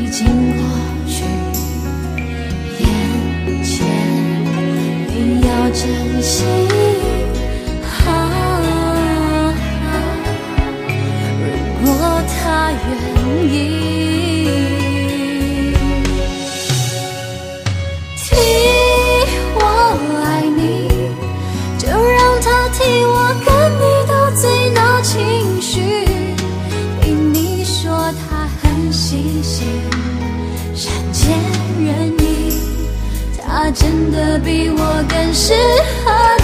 已经过去，眼前你要珍惜。如果他愿意替我爱你，就让他替我跟你斗嘴闹情绪。听你说他很细心，善解人意，他真的比我更适合